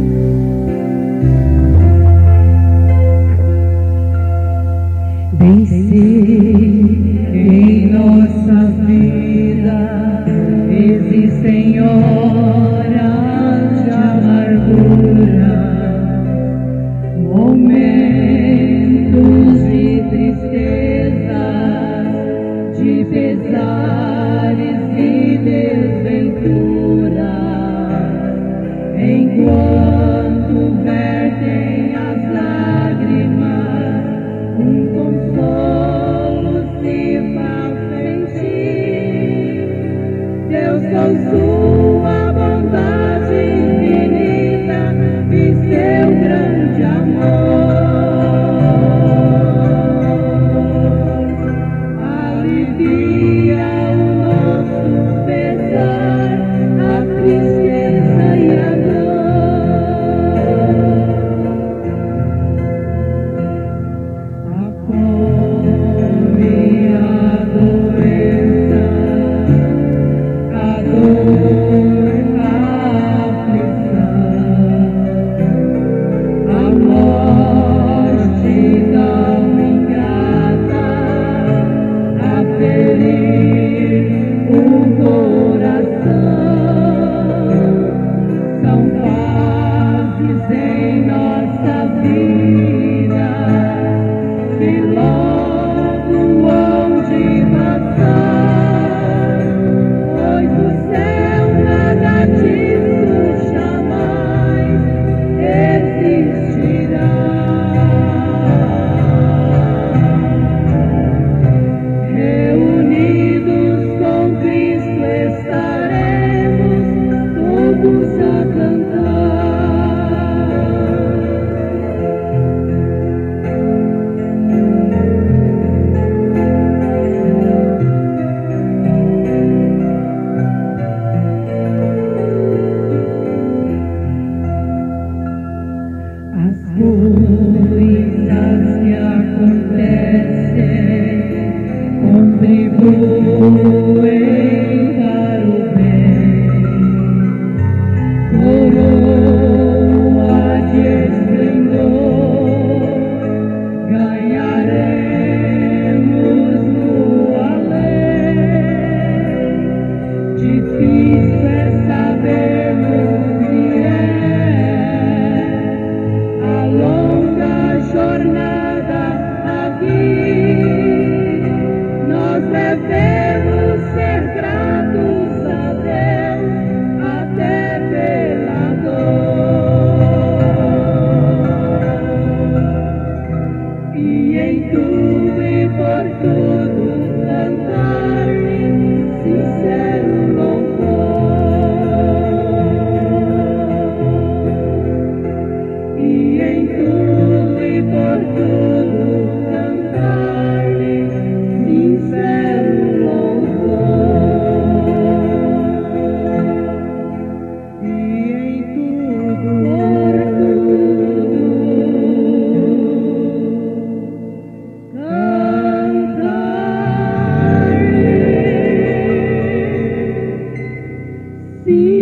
Em nossa vida existem horas de amargura, momentos de tristezas, de pesares e desventuras, enquanto vertem as lágrimas, um consolo se faz sentir. Deus, com sua bondade infinita e seu grande amor, alivia o nosso pesar, a tristeza e a dor. Em nossa vida, que logo hão de passar, pois o céu nada disso jamais existirá. Reunidos com Cristo estaremos todos a cantar. As coisas que acontecem contribuem para o bem. Coroa de esplendor ganharemos no além. Difícil é sabermos se a longa jornada aqui, nós devemos ser gratos a Deus até pela dor, e em tudo e por tudo cantar-lhe sincero louvor, e em tudo e por tudo cantar-lhe sincero louvor, e em tudo por tudo cantar-lhe sincero